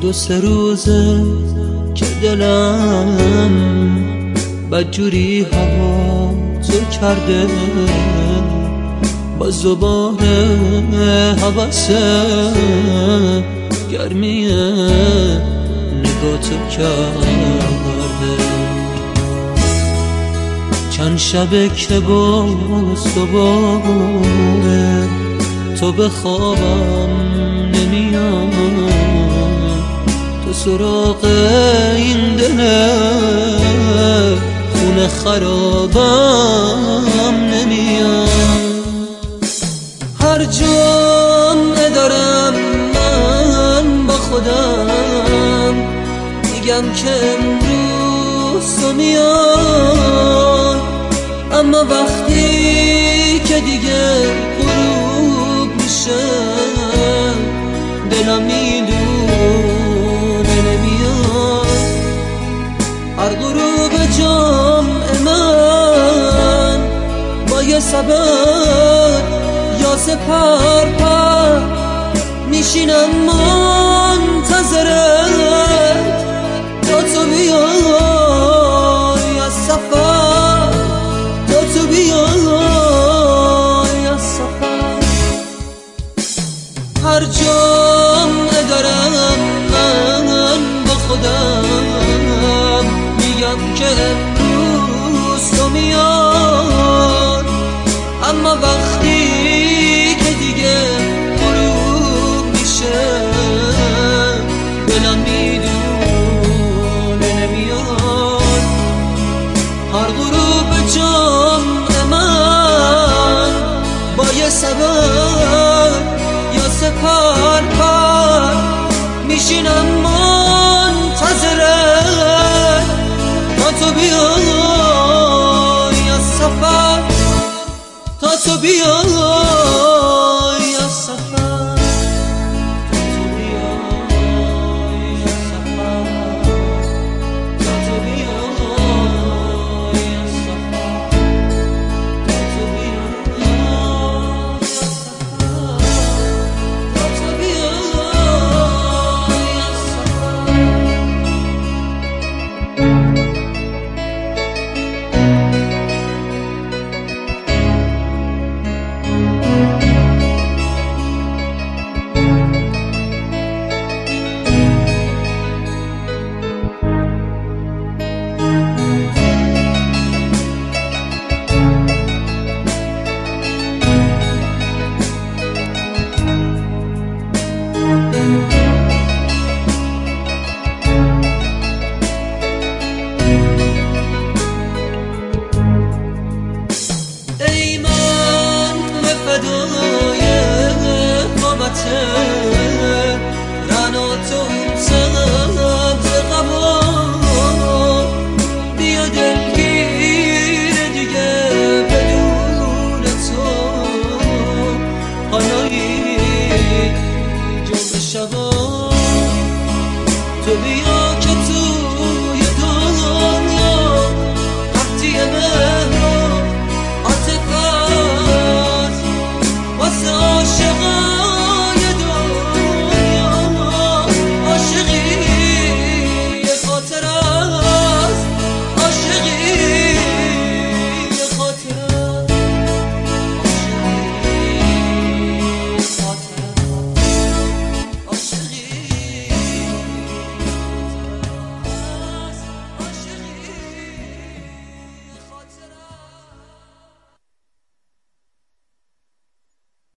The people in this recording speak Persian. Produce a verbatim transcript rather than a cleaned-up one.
دو سه روزه که دلم بدجوری هوا تو کرده، با زبان حواسه گرمی نگاه تو کرده. چند شبه که باز دوباره تو به خوابم نمیاد، تو سراغ این دل خونه خرابم نمیاد. هر جمعه دارم من با خودم میگم که امروز تو میاد، اما وقتی که دیگه غروب میشه دلم میدونه نمیاد. هر غروب جمعه من با یه سبب یا سپر پر میشینم منتظرت تا تو بیای از سفر، تا تو بیای از سفر. هر جمعه دارم من با خودم میگم که امروز تو میاد، اما وقتی که دیگه غروب میشه دلم میدونه نمیاد. هر غروب جمعه من با یه سبب یا سپر پر میشینم منتظرت تا تو بیای از سفر، تا تو بیای